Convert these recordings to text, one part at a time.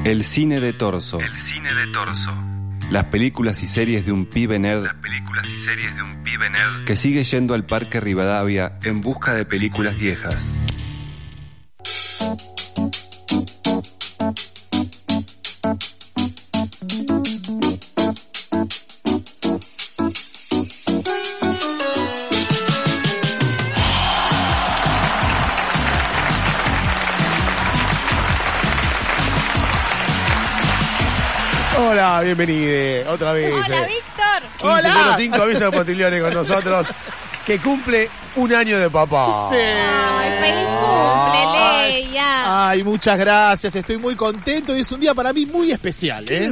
El cine de torso. El cine de torso. Las películas y series de un pibe nerd. Las películas y series de un pibe nerd que sigue yendo al Parque Rivadavia en busca de películas viejas. Hola, bienvenido otra vez. Hola, Víctor. 15:05 Víctor Potiglione con nosotros, que cumple un año de papá. Sí. Ay, feliz cumple, Leia. Ay, muchas gracias, estoy muy contento y es un día para mí muy especial, ¿eh?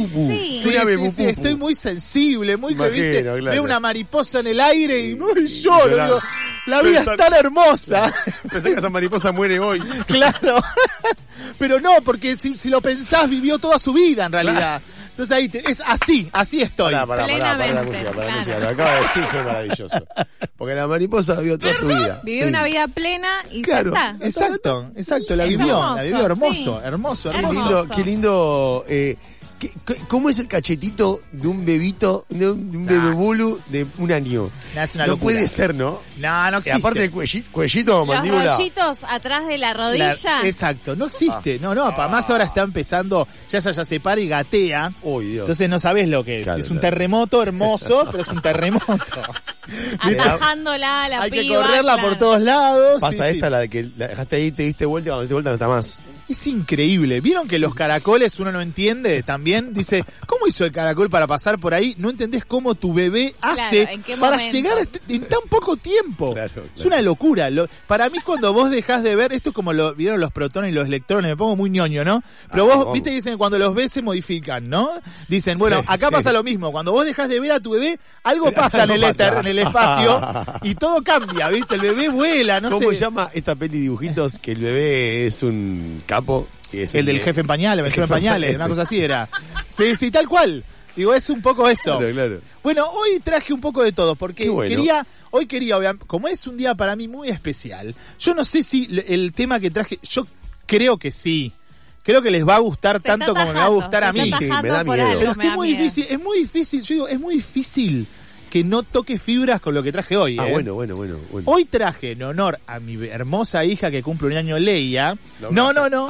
Sí, estoy muy sensible, muy que viste, claro. veo una mariposa en el aire y lloro, Claro. digo, la vida es tan hermosa. Pensé que esa mariposa muere hoy. Claro. Pero no, porque si lo pensás, vivió toda su vida en realidad. Entonces ahí es así estoy. Pará la música, Lo acaba de decir, fue maravilloso. Porque la mariposa vivió toda su vida. Vivió una vida plena y Claro. ya está. Exacto, la Es vivió hermoso, hermoso. Qué lindo. ¿Cómo es el cachetito de un bebito, de un bebé bulu de un año? Es una No locura. puede ser, ¿no? No existe. Aparte de cuellito o Los mandíbula. rollitos atrás de la rodilla. Exacto, no existe. No, además ahora está empezando, ya se para y gatea. Uy, Dios. Entonces no sabés lo que es. Claro, es un claro. terremoto hermoso, pero es un terremoto. Atajándola a la Hay que piba, correrla claro. por todos lados. Pasa Sí, esta, sí. la de que la dejaste ahí, te diste vuelta y cuando te diste vuelta no está más. Es increíble. ¿Vieron que los caracoles uno no entiende también? Dice, ¿cómo hizo el caracol para pasar por ahí? No entendés cómo tu bebé hace ¿en qué para momento? llegar en tan poco tiempo. Claro. Es una locura. Para mí cuando vos dejás de ver, esto es como vieron los protones y los electrones, me pongo muy ñoño, ¿no? Pero vos, viste, dicen que cuando los ves se modifican, ¿no? Dicen, bueno, acá pasa lo mismo. Cuando vos dejás de ver a tu bebé, algo pasa en el éter, en el espacio, y todo cambia, ¿viste? El bebé vuela, no sé. ¿Cómo se llama esta peli de dibujitos que el bebé es un capo? Y es El del jefe en pañales, el jefe en pañales, una cosa así era. Sí, tal cual. Digo, es un poco eso. Claro. Bueno, hoy traje un poco de todo, porque Qué bueno. hoy quería, como es un día para mí muy especial, yo no sé si el tema que traje, yo creo que sí. Creo que les va a gustar Se tanto está como me va a gustar a tajando, mí. se está Sí, me da tajando por miedo. algo, Pero es me que da es muy miedo. difícil, yo digo, es muy difícil que no toque fibras con lo que traje hoy. Bueno. Hoy traje en honor a mi hermosa hija que cumple un año, Leia. No.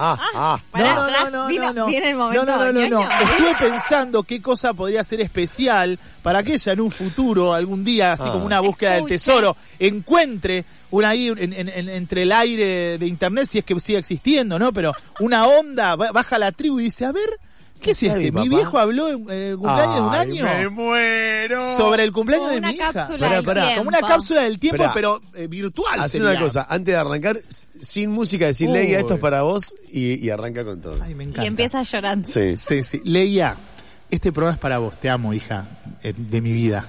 Pará, viene el momento No. ñoño. Estuve pensando qué cosa podría ser especial para que ella en un futuro, algún día, así como una búsqueda del Escuche. tesoro, encuentre una ahí entre el aire de internet, si es que sigue existiendo, ¿no? Pero una onda, baja la tribu y dice, a ver, ¿qué es sabe este? mi Mi papá? viejo habló en cumpleaños de un año. Me muero. Sobre el cumpleaños Como de una mi hija. cápsula del tiempo. Como una cápsula del tiempo, Esperá. pero virtual. Haz sería. una cosa, antes de arrancar, sin música, decir Uy. Leia, esto es para vos y arranca con todo. Ay, me encanta. Y empieza llorando. Sí. Sí. Leia, este programa es para vos. Te amo, hija, de mi vida.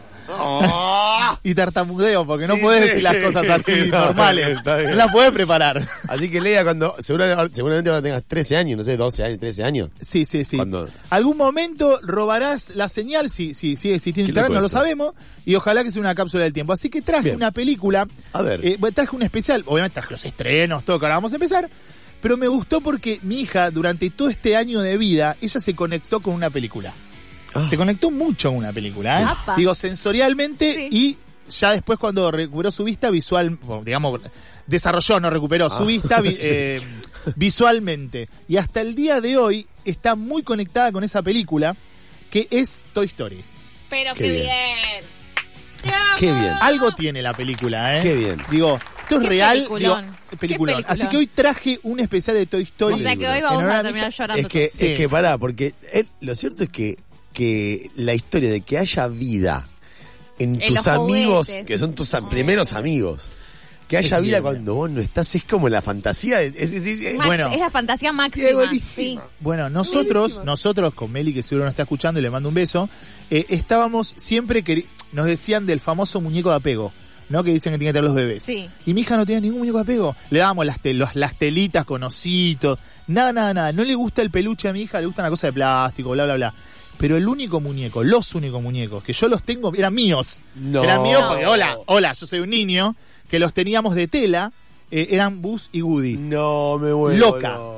Y tartamudeo, porque no podés decir las cosas así No, normales. está bien. No las podés preparar. Así que Leia, cuando seguramente ahora tengas 13 años, no sé, 12 años, 13 años. Sí. Cuando- Algún momento robarás la señal, si sigue existiendo ¿Qué internet, le no lo cuesta? sabemos, y ojalá que sea una cápsula del tiempo. Así que traje Bien. una película, A ver. traje un especial, obviamente traje los estrenos, todo, que ahora vamos a empezar, pero me gustó porque mi hija, durante todo este año de vida, ella se conectó con una película. Se conectó mucho con una película, ¿eh? Apa. Digo, sensorialmente Sí. y ya después cuando recuperó su vista visual, bueno, digamos, desarrolló, no recuperó, su vista visualmente. Y hasta el día de hoy está muy conectada con esa película, que es Toy Story. Pero Qué qué bien. bien. Qué bien. Algo tiene la película, ¿eh? Qué bien. Digo, esto es Qué real. peliculón. Digo, Qué peliculón. peliculón. Así que hoy traje un especial de Toy Story. O sea que hoy En vamos honor a mi terminar hija. llorando. Es Sí. que pará, porque lo cierto es que la historia de que haya vida en En tus los amigos, juguetes. que son tus primeros amigos, que haya Es vida increíble. cuando vos no estás, es como la fantasía, es decir, Bueno. Es la fantasía es máxima. buenísima. Bueno, nosotros con Meli, que seguro nos está escuchando y le mando un beso, estábamos siempre nos decían del famoso muñeco de apego, ¿no? Que dicen que tienen que tener los bebés. Sí. Y mi hija no tenía ningún muñeco de apego. Le dábamos las telitas con ositos, nada. No le gusta el peluche a mi hija, le gusta una cosa de plástico, bla, bla, bla. Pero los únicos muñecos, que yo los tengo, eran míos. No. Eran míos porque, hola, yo soy un niño, que los teníamos de tela, eran Buzz y Woody. No, me vuelvo Loca. loco.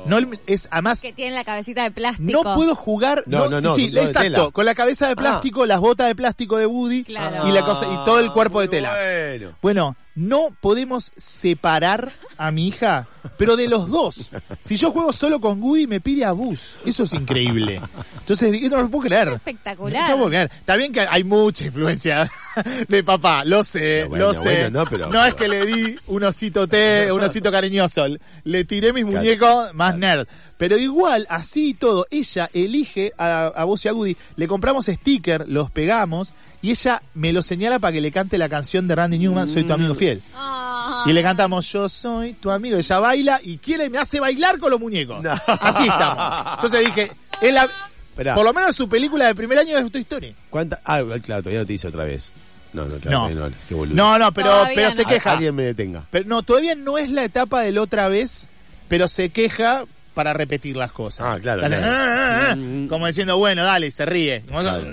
No es además que tiene la cabecita de plástico. No puedo jugar. Sí, exacto. Con la cabeza de plástico, las botas de plástico de Woody y la cosa y todo el cuerpo de tela. Bueno, no podemos separar a mi hija, pero de los dos. Si yo juego solo con Woody, me pide a Buzz. Eso es increíble. Entonces, no lo puedo creer. Es espectacular. No lo puedo creer. Está bien que hay mucha influencia de papá, lo sé, lo sé. No es que le di un osito cariñoso. Le tiré mis muñecos más nerd. Pero igual, así y todo, ella elige a Buzz y a Woody. Le compramos sticker, los pegamos, y ella me lo señala para que le cante la canción de Randy Newman, Soy tu amigo fiel. Y le cantamos, yo soy tu amigo. Ella baila y me hace bailar con los muñecos. No. Así estamos. Entonces dije, por lo menos su película de primer año es Toy Story. ¿Cuánta? Claro, todavía no te dice otra vez. No, qué boludo. No, pero se queja. Alguien me detenga. Pero no, todavía no es la etapa de la otra vez, pero se queja para repetir las cosas. Claro. Como diciendo, bueno, dale, se ríe. Claro,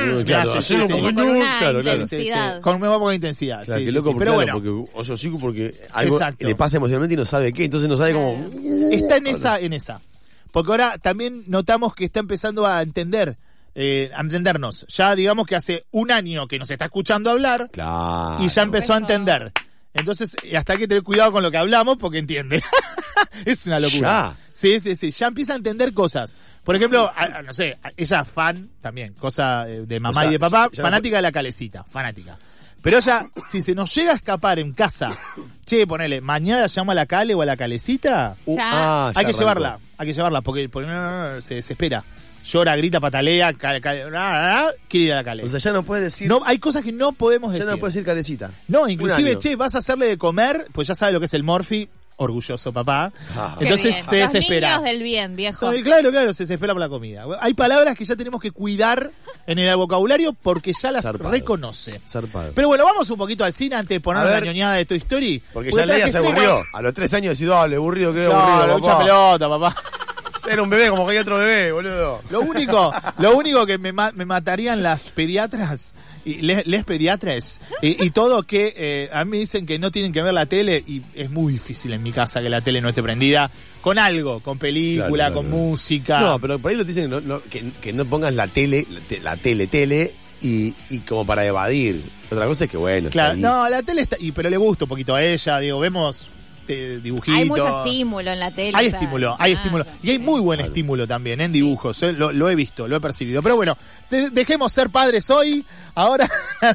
con muy poca intensidad. Claro, qué loco, pero bueno, porque algo le pasa emocionalmente y no sabe qué, entonces no sabe cómo. Está en esa. Porque ahora también notamos que está empezando a entender. A entendernos. Ya digamos que hace un año que nos está escuchando hablar y ya empezó a entender. Entonces, hasta hay que tener cuidado con lo que hablamos porque entiende. Es una locura. Sí. Ya empieza a entender cosas. Por ejemplo, no sé, ella es fan también, cosa de mamá y de papá, fanática de la Calecita, fanática. Pero ella, si se nos llega a escapar en casa, ponele, mañana llama a la Cale o a la Calecita, hay que llevarla, porque se desespera. Llora, grita, patalea, quiere ir a la Cale. O sea, ya no puedes decir. No, hay cosas que no podemos decir. Ya no puedes decir Calecita. No, inclusive, vas a hacerle de comer, pues ya sabe lo que es el Morphy. Orgulloso papá. Entonces se desespera. Los niños del bien, viejo. Claro, se desespera por la comida. Hay palabras que ya tenemos que cuidar en el vocabulario porque ya las reconoce. Zarpado. Pero bueno, vamos un poquito al cine antes de poner la ñoñada de Toy Story. Porque ya Leia se aburrió. A los 3 años decidió, dale, aburrido, qué aburrido. Mucha pelota, papá. Era un bebé como que hay otro bebé, boludo. Lo único que me matarían las pediatras y les pediatras y todo que a mí me dicen que no tienen que ver la tele y es muy difícil en mi casa que la tele no esté prendida con algo, con película, con música. No, pero por ahí lo dicen que no pongas la tele y como para evadir. Otra cosa es que bueno. Claro, no, la tele está, pero le gusta un poquito a ella, vemos dibujitos. Hay mucho estímulo en la tele. Hay estímulo. Y hay muy buen estímulo también en dibujos. Lo he visto, lo he percibido. Pero bueno, dejemos ser padres hoy. Ahora.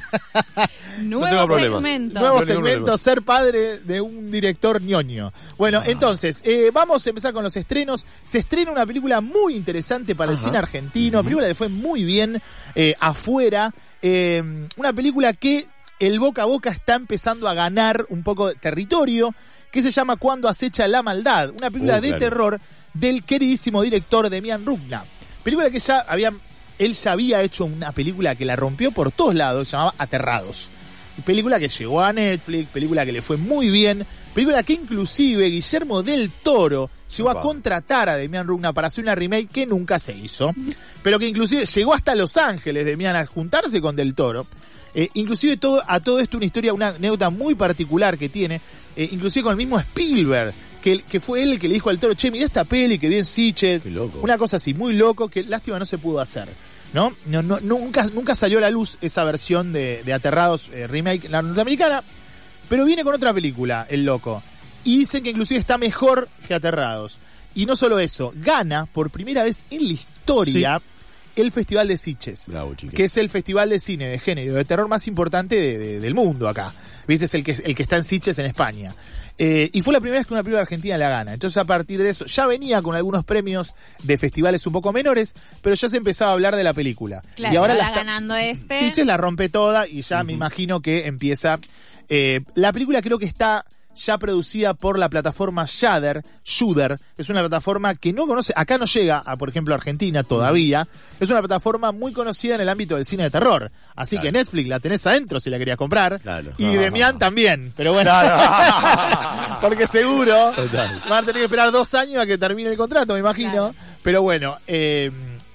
Nuevo segmento, ser padre de un director ñoño. Bueno, entonces, vamos a empezar con los estrenos. Se estrena una película muy interesante para el cine argentino. Película que fue muy bien afuera. Una película que el boca a boca está empezando a ganar un poco de territorio, que se llama Cuando acecha la maldad, una película de terror del queridísimo director Demián Rugna. Película que él ya había hecho una película que la rompió por todos lados, se llamaba Aterrados. Película que llegó a Netflix, película que le fue muy bien, película que inclusive Guillermo del Toro llegó a contratar a Demián Rugna para hacer una remake que nunca se hizo, pero que inclusive llegó hasta Los Ángeles Demián a juntarse con Del Toro. Inclusive a todo esto una historia, una anécdota muy particular que tiene, inclusive con el mismo Spielberg, que fue él el que le dijo al Toro, mira esta peli que bien Sitchet, una cosa así, muy loco, que lástima no se pudo hacer, ¿no? Nunca salió a la luz esa versión de Aterrados remake, la norteamericana, pero viene con otra película, el loco, y dicen que inclusive está mejor que Aterrados, y no solo eso, gana por primera vez en la historia el Festival de Sitges, que es el festival de cine de género de terror más importante del mundo acá. ¿Viste? Es el que está en Sitges en España. Y fue la primera vez que una película argentina la gana. Entonces a partir de eso, ya venía con algunos premios de festivales un poco menores, pero ya se empezaba a hablar de la película. Claro, y ahora ganando Sitges la rompe toda y ya me imagino que empieza. La película creo que está ya producida por la plataforma Shudder, es una plataforma que no conoce, acá no llega a, por ejemplo, Argentina todavía, es una plataforma muy conocida en el ámbito del cine de terror, así que Netflix la tenés adentro si la querías comprar, y Demián también, pero bueno, porque seguro van a tener que esperar 2 años a que termine el contrato, me imino, pero bueno,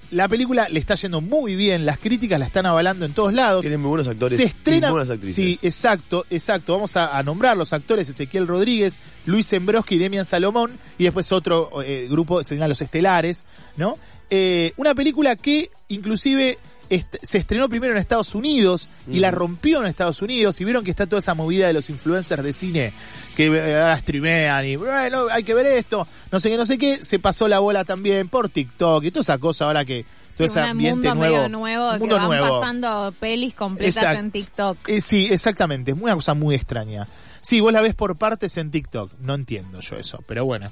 la película le está yendo muy bien, las críticas la están avalando en todos lados. Tienen muy buenos actores. Se estrena, y buenas actrices. Sí, exacto. Vamos a nombrar los actores: Ezequiel Rodríguez, Luis Embroski y Demian Salomón, y después otro grupo, serían los estelares, ¿no? Una película que inclusive se estrenó primero en Estados Unidos y la rompió en Estados Unidos, y vieron que está toda esa movida de los influencers de cine que ahora streamean y bueno, hay que ver esto, no sé qué, se pasó la bola también por TikTok y toda esa cosa ahora que todo ese ambiente mundo nuevo, nuevo mundo que van nuevo, pasando pelis completas en TikTok. Sí, exactamente, es una cosa muy extraña. Sí, vos la ves por partes en TikTok, no entiendo yo eso, pero bueno.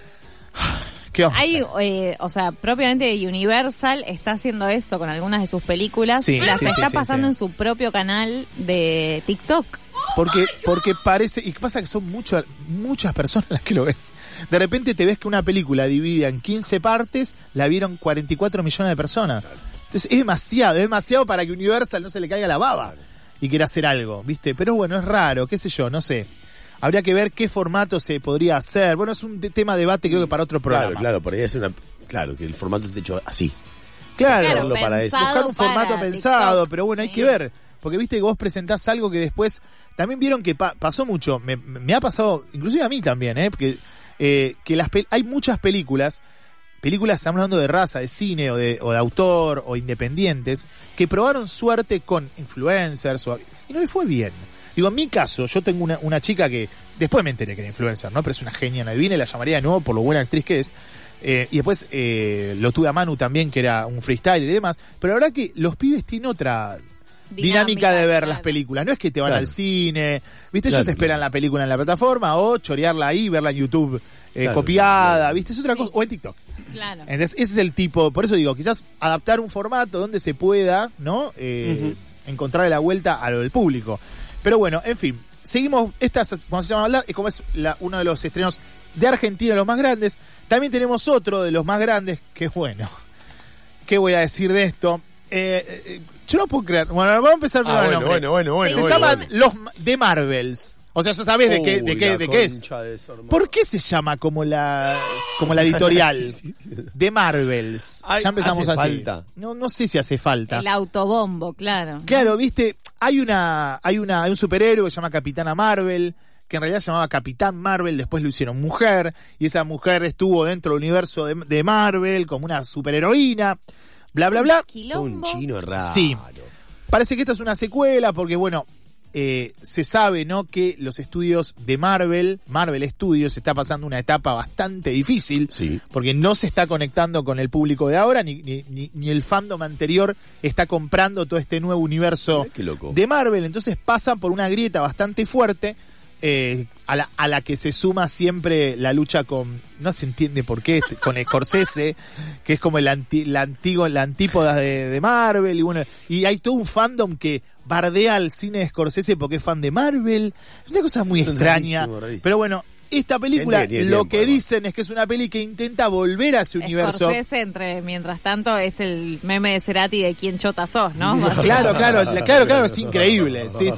Hay, o sea, propiamente Universal está haciendo eso con algunas de sus películas. Sí, las sí, está sí, pasando sí. en su propio canal de TikTok. Porque parece, y pasa que son muchas personas las que lo ven. De repente te ves que una película dividida en 15 partes, la vieron 44 millones de personas. Entonces es demasiado para que Universal no se le caiga la baba y quiera hacer algo, ¿viste? Pero bueno, es raro, qué sé yo, no sé. Habría que ver qué formato se podría hacer. Bueno, es un tema de debate, creo que para otro programa. Claro, por ahí es claro, que el formato esté hecho así. Claro, para eso. Buscar un formato para pensado, TikTok. pero bueno, hay Sí. que ver. Porque viste que vos presentás algo que después... También vieron que pasó mucho, me ha pasado, inclusive a mí también, porque hay muchas películas, estamos hablando de raza, de cine o de autor o independientes, que probaron suerte con influencers y no le fue bien. Digo, en mi caso, yo tengo una chica que después me enteré que era influencer, ¿no? Pero es una genia en el cine, la llamaría de nuevo por lo buena actriz que es. Y después lo tuve a Manu también, que era un freestyler y demás. Pero la verdad que los pibes tienen otra dinámica de ver las películas. No es que te van al cine, ¿viste? Ellos te esperan la película en la plataforma o chorearla ahí, verla en YouTube copiada, ¿viste? Es otra cosa. O en TikTok. Claro. Entonces, ese es el tipo, por eso digo, quizás adaptar un formato donde se pueda, ¿no? Encontrarle la vuelta a lo del público. Pero bueno, en fin, seguimos, cuando se llama hablar, es como es uno de los estrenos de Argentina, los más grandes. También tenemos otro de los más grandes, que bueno, ¿qué voy a decir de esto? Yo no puedo creer, bueno, vamos a empezar por el nombre. Bueno. Se llaman los de Marvels. O sea, ya sabés de qué es. ¿Por qué se llama como la editorial? De Marvels. Ya empezamos hace así. Falta. No sé si hace falta. El autobombo, claro. Claro, viste, hay un superhéroe que se llama Capitana Marvel, que en realidad se llamaba Capitán Marvel, después lo hicieron mujer, y esa mujer estuvo dentro del universo de Marvel como una superheroína, bla, bla, bla. Quilombo. Un chino raro. Sí. Parece que esta es una secuela porque, bueno, se sabe, ¿no?, que los estudios de Marvel Studios, está pasando una etapa bastante difícil, Sí. porque no se está conectando con el público de ahora, ni el fandom anterior está comprando todo este nuevo universo Qué loco. de Marvel, entonces pasan por una grieta bastante fuerte, a la que se suma siempre la lucha con, no se entiende por qué, con Scorsese, que es como la antípoda de Marvel, y bueno, y hay todo un fandom que bardea al cine de Scorsese porque es fan de Marvel, es una cosa muy extraña, rarísimo. pero bueno, esta película, Tiene lo tiempo, que además. dicen es que es una peli que intenta volver a ese universo. Scorsese, mientras tanto, es el meme de Cerati de quién chota sos, ¿no? Claro, es increíble, sí,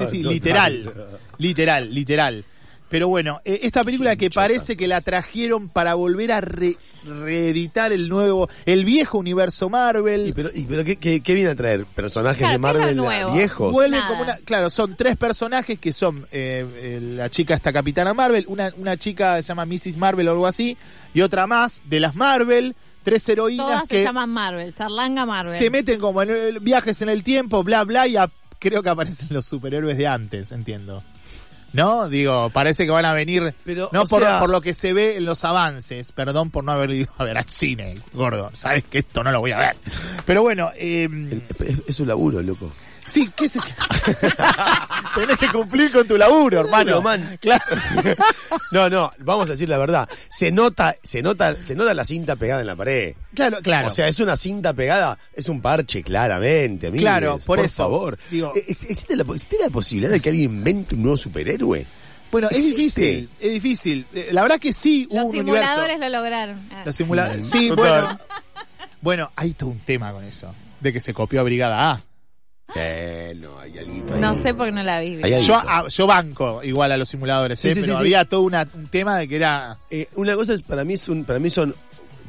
literal. Pero bueno, esta película que parece que la trajeron para volver a reeditar el viejo universo Marvel. Pero ¿qué viene a traer? ¿Personajes Claro, de Marvel ¿qué es lo nuevo? viejos? Vuelven Nada. como claro, son 3 personajes que son la chica esta Capitana Marvel, una chica que se llama Mrs. Marvel o algo así, y otra más de las Marvel, 3 heroínas Todas que se llaman Marvel, Sarlanga Marvel. se meten como en viajes en el tiempo, bla, bla, y creo que aparecen los superhéroes de antes, entiendo. ¿No? Digo, parece que van a venir, Pero, no o sea, por lo que se ve en los avances. Perdón por no haber ido a ver al cine, gordo. Sabes que esto no lo voy a ver. Pero bueno, Es un laburo, loco. sí, ¿qué sé? Tenés que cumplir con tu laburo, hermano. Man. Claro. No, vamos a decir la verdad. Se nota la cinta pegada en la pared. Claro. O sea, es una cinta pegada, es un parche, claramente, amigos. Claro, por eso, favor. digo- ¿Existe la posibilidad de que alguien invente un nuevo superhéroe? Bueno, es ¿Existe? difícil. La verdad que sí, hubo Los un universo. simuladores lo lograron. Los simuladores. Sí, bueno, hay todo un tema con eso. De que se copió a Brigada A. No, hay alguito ahí. No sé por qué no la vi. Hay algo. Yo banco igual a los simuladores, Sí, sí, pero sí, había todo un tema de que era... Una cosa es, para mí son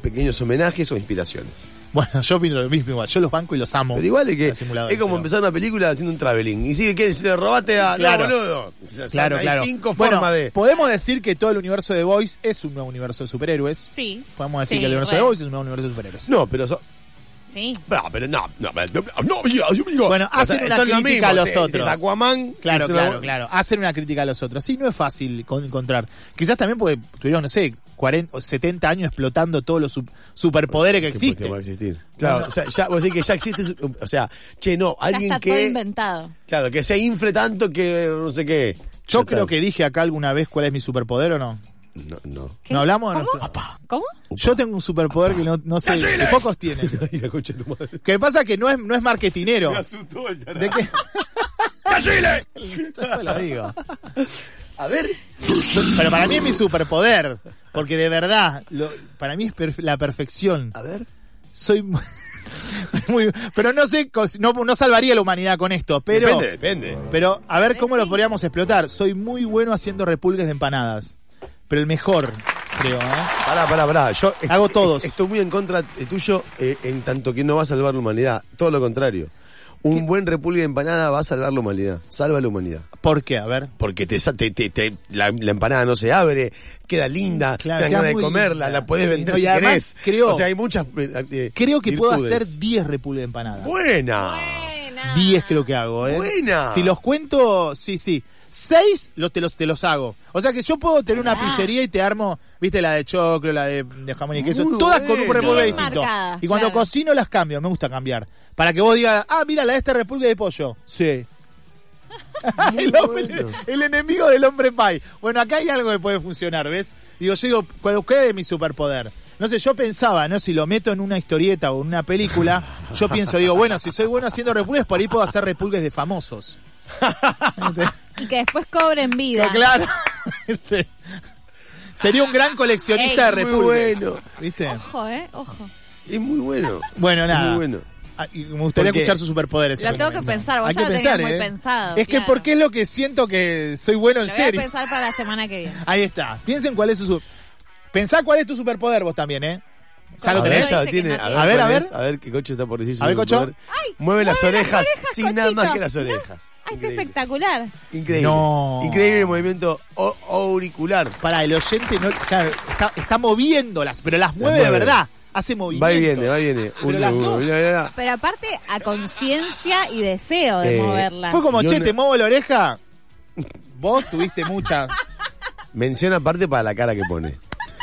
pequeños homenajes o inspiraciones. Bueno, yo opino lo mismo igual. Yo los banco y los amo. Pero igual es que Los simuladores, es como pero- empezar una película haciendo un traveling. Y sigue que si le robaste a Claro. no, boludo. O sea, Claro, hay claro. 5 Bueno, formas de. podemos decir que todo el universo de Boys es un nuevo universo de superhéroes. Sí. Podemos decir Sí, que el universo de bueno. Boys es un nuevo universo de superhéroes. No, pero Sí. pero no, yo digo. Bueno, hacen una son lo crítica a los mismo, otros. es Aquaman. Claro, es una- claro. Hacen una crítica a los otros. Sí, no es fácil encontrar. Quizás también porque tuvieron, no sé, 40 o 70 años explotando todos los superpoderes que ¿Qué puede existen. existir? Claro, No. o sea, ya, vos decís que ya existe, o sea, no, Ya alguien está todo que, inventado. claro, que se infle tanto que no sé qué. Yo Ya creo está. que dije acá alguna vez cuál es mi superpoder o no. No. ¿Qué? ¿No hablamos? ¿Cómo? Nuestro- ¿Cómo? Yo tengo un superpoder que no sé, que pocos tienen. Ay, la concha de tu madre. Que pasa que no es marketinero. asustó el ¿De qué? Yo te lo digo. A ver. Pero para mí es mi superpoder. Porque de verdad, para mí es la perfección. A ver. Soy muy... Pero no sé, no salvaría la humanidad con esto, pero... Depende. Pero a ver cómo lo podríamos explotar. Soy muy bueno haciendo repulgues de empanadas. Pero el mejor, creo, ¿eh? Pará. Yo Hago todos. Estoy muy en contra tuyo en tanto que no va a salvar la humanidad. Todo lo contrario. Un buen repulgue de empanada va a salvar la humanidad. Salva la humanidad. ¿Por qué? A ver. Porque la empanada no se abre, queda linda, Claro, te dan queda ganas de muy comerla, linda. la podés vender No, y si además querés. creo- O sea, hay muchas Creo que puedo virtudes. hacer 10 repulgues de empanadas. Buena. Buena. 10 creo que hago, ¿eh? Buena. Si los cuento, sí. 6 te los hago. O sea que yo puedo tener una pizzería y te armo, viste, la de choclo, la de jamón y queso, Muy todas con un buena. repulgue Bien distinto. marcadas, Y cuando claro. cocino las cambio, me gusta cambiar. Para que vos digas, mira, la de este repulgue de pollo. Sí. El enemigo del hombre pie. Bueno, acá hay algo que puede funcionar, ¿ves? Yo digo, ¿cuál es mi superpoder? No sé, yo pensaba, ¿no? Si lo meto en una historieta o en una película, yo digo, bueno, si soy bueno haciendo repulgues, por ahí puedo hacer repulgues de famosos. Y que después cobren vida. Claro. Sería un gran coleccionista Ey, de muy repulgues. bueno. ¿Viste? Ojo. Es muy bueno. Bueno, nada. Muy bueno. Y me gustaría ¿Por qué? escuchar sus superpoderes. Lo tengo que pensar, vos Hay ya que lo pensar, tenías muy pensado, Es que claro. porque es lo que siento que soy bueno en Lo voy a serio. pensar para la semana que viene. Ahí está. Piensen cuál es Pensá cuál es tu superpoder vos también, ¿eh? ¿Ya lo A ver, tenés? ver, ya dice tiene. que no A tiene. ver, A ver. cuál es. A ver qué Cocho está por decir. A ver, Cocho. superpoder. Mueve las orejas sin Cochito. nada más que las orejas. Ay, es Increíble. espectacular. Increíble. No. Increíble el movimiento auricular. Para el oyente, no, claro, está moviéndolas, pero las mueve de mueve. verdad. Hace movimiento. Va y viene. Pero las dos. Mira. Pero aparte, a conciencia y deseo de moverla. Fue como, Yo che, no- te muevo la oreja. Vos tuviste mucha... Menciona aparte para la cara que pone.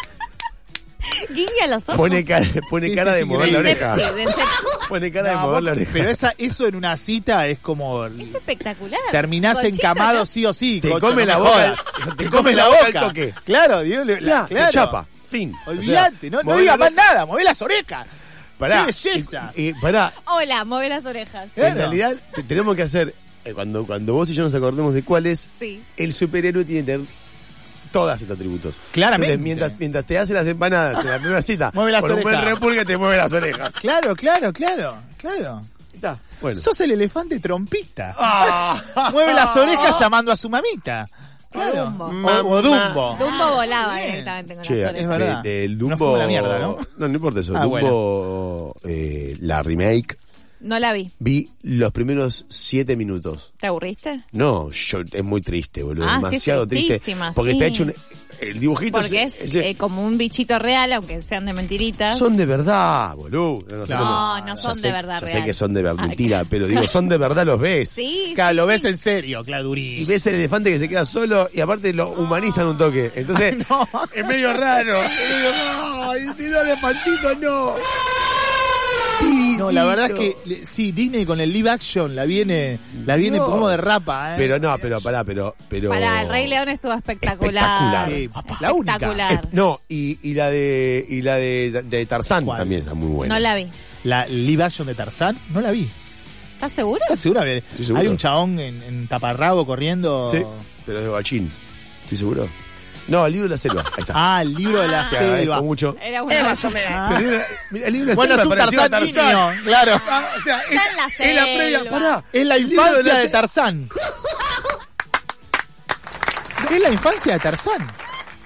Guiña los ojos. Pone cara Sí, cara sí, de sí, mover la increíble. oreja. Sí, de ser- Pone cara de No, mover vos- la oreja. Pero eso en una cita es como... Es espectacular. Terminás Cochito, encamado ¿no? sí o sí. Te Cocho, come no la me boca, jodas. te come la boca al toque. Claro, Dios, Claro, claro. te chapa. Fin. Olvídate, O sea, no mover diga la más oreja. nada, mové las orejas. Pará. ¡Qué belleza! Pará. Hola, mueve las orejas. Claro. En realidad tenemos que hacer, cuando vos y yo nos acordemos de cuál es, Sí. el superhéroe tiene que tener todos estos atributos. Claramente. Entonces, mientras te hace las empanadas en la primera cita, Mueve las con un buen orejas. repulgue te mueve las orejas. Claro, claro, claro, claro. Está. Bueno. Sos el elefante trompista. Ah. Mueve las orejas llamando a su mamita. Claro. Dumbo. O Dumbo. Dumbo volaba Bien. directamente con Che, las orejas. es verdad. El No Dumbo. fue una mierda, ¿no? No importa eso. Ah, Dumbo, la remake, No la vi. vi los primeros 7 minutos. ¿Te aburriste? No, es muy triste, boludo. Ah, sí, demasiado es triste. tristísima, Porque sí. está hecho el dibujito. Porque es como un bichito real, aunque sean de mentiritas. Son de verdad, boludo. Claro. No son Ya sé- de verdad Ya sé real. que son de verdad, Ah, mentira, claro. pero digo, son de verdad, los ves. Sí. Claro, sí, lo ves sí. en serio, claro, Y durísimo. ves el elefante que se queda solo y aparte lo humanizan un toque. Entonces, No. es medio raro. Es medio, ¡ay, tiró el elefantito, no! No, la verdad es que sí, Disney con el live action la viene Dios. como de rapa, ¿eh? Pero no, pará, pero... Para el Rey León estuvo espectacular. Espectacular. Sí, la única. Espectacular. No, y la de Tarzán ¿Cuál? también está muy buena. No la vi. La live action de Tarzán, no la vi. ¿Estás seguro? ¿Estás segura? Estoy seguro. Hay un chabón en taparrabo corriendo. Sí, pero es de Bachín. ¿Estoy seguro? No, el libro de la selva. Ahí está. Ah, el libro de la Te agradezco selva. mucho. Era una Ah. Pero el libro de Bueno, es selva un pareció a Tarzán niño, claro. Ah, o sea, Está en la es la previa. selva. Pará. Es la El libro infancia la de se- Tarzán. Es la infancia de Tarzán.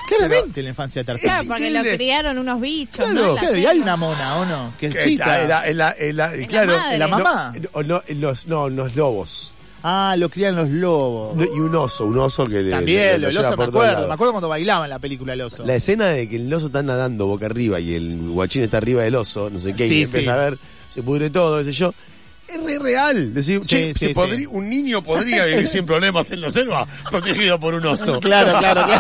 Claramente la infancia de Tarzán. Claro, porque lo increíble. criaron unos bichos, Claro, ¿no? En la Claro, y selva. hay una mona, ¿o no? Que es chita. Claro, madre. La mamá. los lobos. Ah, lo crían los lobos. Y un oso que También, lo el lleva oso, por me todos acuerdo. lados. Me acuerdo cuando bailaba en la película El oso. La escena de que el oso está nadando boca arriba y el guachín está arriba del oso, no sé qué, Sí, y empieza sí. a ver, se pudre todo, qué sé yo. Es re real. Decir, Sí, sí, sí. un niño podría vivir sin problemas en la selva, protegido por un oso. Claro.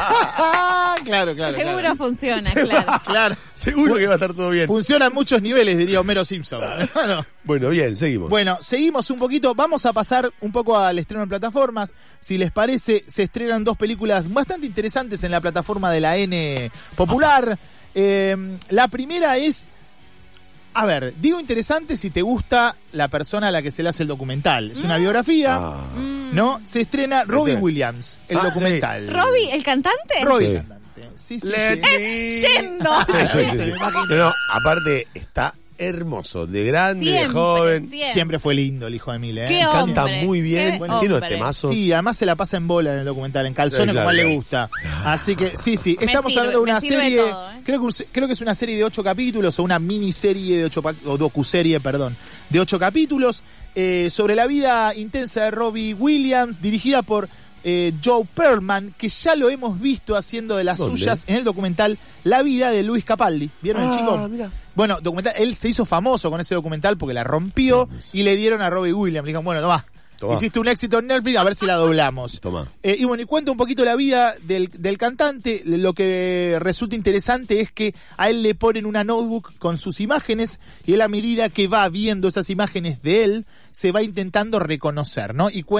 claro. Seguro funciona, claro. Claro. Seguro que va a estar todo bien. Funciona en muchos niveles, diría Homero Simpson. Bueno. Bueno, bien, seguimos. Bueno, seguimos un poquito. Vamos a pasar un poco al estreno en plataformas. Si les parece, se estrenan 2 películas bastante interesantes en la plataforma de la N popular. La primera es... A ver, digo interesante si te gusta la persona a la que se le hace el documental. Es una biografía, ¿no? Se estrena Robbie Williams, el documental. ¿Robbie, el cantante? Robbie, Sí. cantante. Sí. Yendo. No, aparte está hermoso, de grande, de joven. Siempre fue lindo el hijo de Mil, ¿eh? Qué Canta hombre, muy bien, qué tiene unos hombre. temazos. Sí, además se la pasa en bola en el documental, en calzones, Claro, como a él le claro. gusta. Así que, sí, Me estamos sirve, hablando de una me sirve serie, todo, ¿eh? creo que es una serie de 8 capítulos, o una miniserie de 8, o docuserie, perdón, de 8 capítulos, sobre la vida intensa de Robbie Williams, dirigida por Joe Perlman, que ya lo hemos visto haciendo de las ¿Dónde? suyas en el documental La vida de Luis Capaldi. ¿Vieron el chico? Mirá. Bueno, documental, él se hizo famoso con ese documental porque la rompió y le dieron a Robbie Williams. Le dijeron, bueno, tomá. Hiciste un éxito en Netflix, a ver si la doblamos. Toma. Y bueno, y cuenta un poquito la vida del cantante. Lo que resulta interesante es que a él le ponen una notebook con sus imágenes y él, a medida que va viendo esas imágenes de él, se va intentando reconocer, ¿no? Y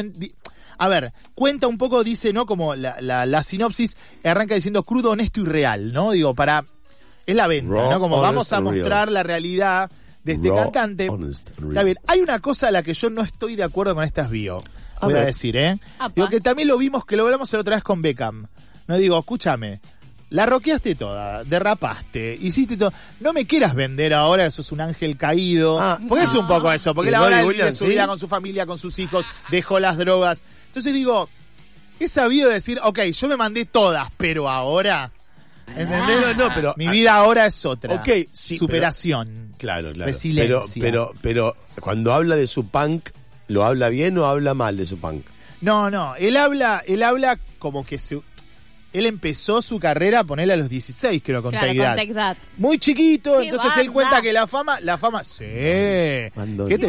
cuenta un poco, dice, ¿no? Como la sinopsis arranca diciendo crudo, honesto y real, ¿no? Digo, es la venta, Raw, ¿no? Como honest vamos a and real. mostrar la realidad de este Raw, cantante. honest and real. Está bien, hay una cosa a la que yo no estoy de acuerdo con estas bio. Voy a ver. decir, Apa. Digo que también lo vimos, que lo hablamos la otra vez con Beckham. No digo, escúchame, la roqueaste toda, derrapaste, hiciste todo. No me quieras vender ahora, eso es un ángel caído. Porque es un poco eso, porque ¿Y él ahora Robbie vive Williams, su sí? vida con su familia, con sus hijos, dejó las drogas. Entonces digo, he sabido decir, ok, yo me mandé todas, pero ahora... ¿Entendés? No, pero... Mi vida ahora es otra. Ok, sí, superación. Claro. Resiliencia. Pero cuando habla de su punk, ¿lo habla bien o habla mal de su punk? No, él habla como que él empezó su carrera, ponerle a los 16, creo, con Claro, Take con That. Take That. Muy chiquito, ¡Qué entonces él banda! cuenta que la fama, sí. Mandó. Qué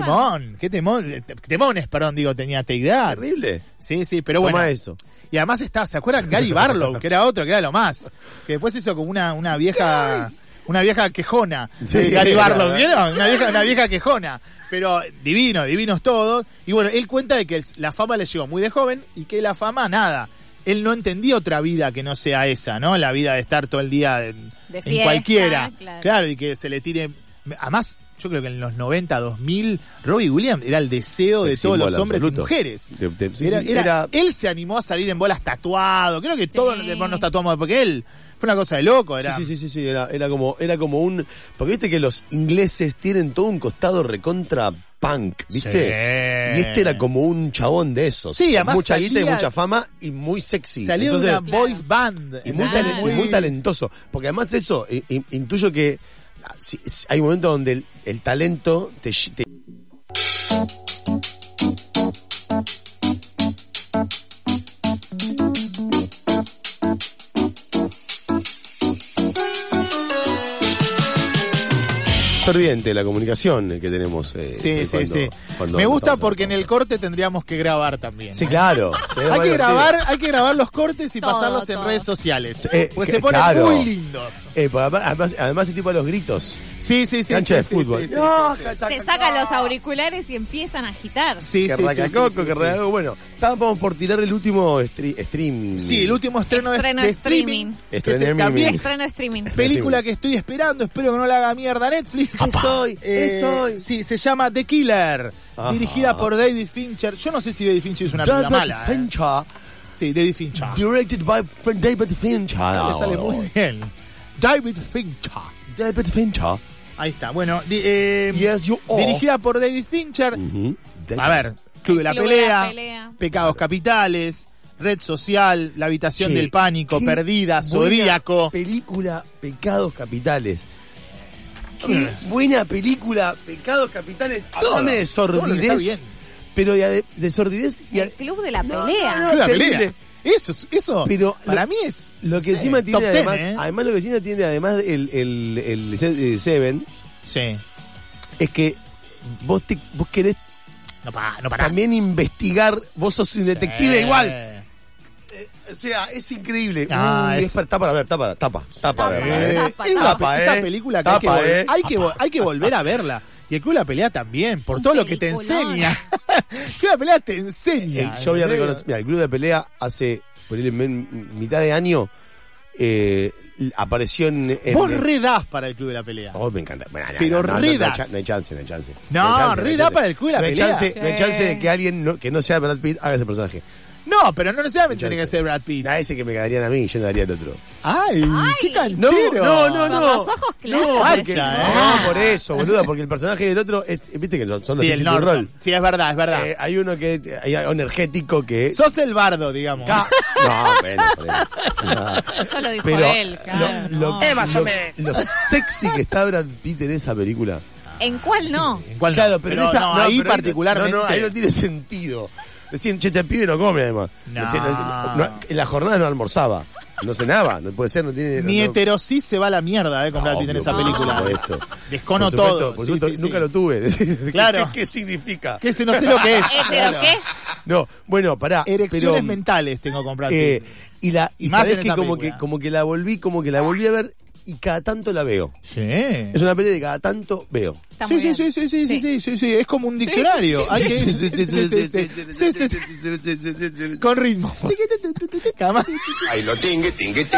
temones, tenía Take That. Terrible. Sí, pero Toma bueno. eso. Y además ¿se acuerdan? Gary Barlow, que era otro, que era lo más. Que después hizo como una vieja quejona. Sí, Gary Barlow, claro. ¿vieron? Una vieja quejona. Pero divinos todos. Y bueno, él cuenta de que la fama le llegó muy de joven y que la fama, nada. Él no entendía otra vida que no sea esa, ¿no? La vida de estar todo el día en fiesta, cualquiera. claro. Y que se le tire... Además, yo creo que en los 90, 2000, Robbie Williams era el deseo de Sex todos los symbol hombres absoluto. y mujeres. Sí, Era- él se animó a salir en bolas tatuado. Creo que todos Sí. nos tatuamos porque él fue una cosa de loco. Era. Sí, era como un... Porque viste que los ingleses tienen todo un costado recontra punk, ¿viste? Sí. Y este era como un chabón de esos. Sí, con además mucha guita y salía- mucha fama y muy sexy. Salió Entonces, de una boy band. y muy, Claro. muy talentoso. Porque además eso, intuyo que hay momentos donde el talento te ferviente la comunicación que tenemos. Sí. cuando Me gusta estamos porque en hablando. el corte tendríamos que grabar también. Sí, claro. Hay que grabar los cortes y Todo, pasarlos en todo. redes sociales. Pues que- se ponen claro. muy lindos. Además el tipo de los gritos. Sí. Cancha de fútbol. Sí. Se sacan los auriculares y empiezan a agitar. Sí. Bueno, estábamos por tirar el último streaming. Sí, el último estreno Estreno de de streaming. streaming. que es Estrené también Estreno streaming. película que estoy esperando, espero que no la haga mierda Netflix. Es hoy. Sí, se llama The Killer, Ajá. dirigida por David Fincher. Yo no sé si David Fincher es una película David mala. Fincher, Sí, David Fincher. directed by David Fincher. Le sale muy bien. David Fincher. David Fincher. Ahí está. Bueno, Yes, you are. dirigida por David Fincher. Ujú. A ver, Club de la Club de la Pelea, Pelea. Pecados Capitales, Red Social, La Habitación Che, del Pánico, qué Perdida, buena Zodíaco. Película Pecados Capitales. Qué buena película Pecados Capitales. Háblame de todo lo que está sordidez. bien. Pero de sordidez y El club de la pelea. no, La terrible. pelea. Eso Pero para mí es lo que sí, encima tiene top además, 10, ¿eh? además lo que encima tiene además el Seven Sí. es que vos querés No parás. también investigar, vos sos un detective Sí. igual. O sea, es increíble. Ah, Uy, es- está para ver, tapa. Esa película que Tapa, hay que volver a verla. Y el Club de la Pelea también, por Un todo lo que te peliculón. enseña. El Club de la Pelea te enseña. Yo voy a ¿entendés? reconocer, mira, el Club de Pelea hace por ahí, mitad de año apareció en Vos redás para el Club de la Pelea. Oh, me encanta. Bueno, Pero no redas. hay chance. No, redá para el Club de la no hay Pelea. chance, no hay chance de que alguien que no sea Brad Pitt haga ese personaje. No, pero no necesariamente Chance. tiene que ser Brad Pitt. A ese que me quedarían a mí, yo no daría al otro. Ay, qué No, canchero. Con los ojos claros. No, Ay, porque, ya, no, por eso, boluda, porque el personaje del otro es, viste que son Sí, de el City Norton. Roll. Sí, es verdad. Hay uno que hay un energético que Sos el bardo, digamos. No, bueno, por eso. No. Eso lo dijo Pero él, claro. no. lo sexy que está Brad Pitt en esa película. ¿En cuál no? ¿En cuál no? Claro, pero en esa no, ahí pero particularmente. No, ahí no tiene sentido. Decían, che, este pibe no come además. No. En la jornada no almorzaba. No cenaba, no puede ser, no tiene. Ni no, heterosis se va a la mierda, con Brad Pitt en obvio, esa película. por supuesto. Descono Por supuesto, todo. por Sí, supuesto, sí, nunca sí. lo tuve. Claro. ¿Qué significa? Que no sé lo que es. ¿Pero Claro. qué? No, bueno, pará. Erecciones pero, mentales tengo con Brad Pitt. y Y más sabés en que esa como película. que como que la volví a ver y cada tanto la veo. Sí. Es una película que cada tanto veo. Está muy bien. Sí. Es como un diccionario. Hay que- sí. Con ritmo. Ahí lo tingue.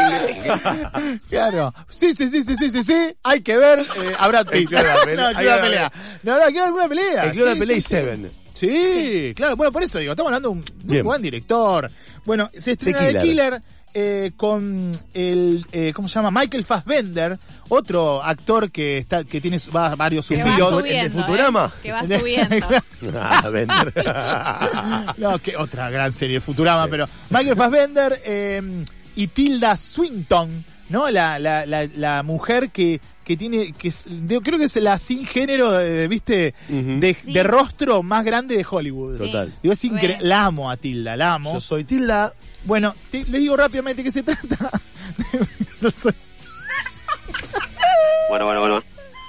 Claro. Sí. Hay que ver a Brad Pitt. El Club de la Pelea. No, el Club de la Pelea. No, hay que ver una pelea. El Club de la Sí, Pelea y sí. Seven. Sí, claro. Bueno, por eso digo, estamos hablando de un Bien. buen director. Bueno, se estrena The The Killer. Killer con el, ¿cómo se llama? Michael Fassbender, otro actor que tiene varios Que va suspiros. subiendo, ¿El de Futurama? Que va subiendo. Ah, Bender. No, que otra gran serie, Futurama, pero Michael Fassbender y Tilda Swinton, ¿no? La mujer que tiene, creo que es la sin género, ¿viste? Ujú. De rostro más grande de Hollywood. Total. Digo, es increíble. Re. La amo a Tilda, la amo. Yo soy Tilda. Bueno, les digo rápidamente qué se trata. Yo soy- Bueno.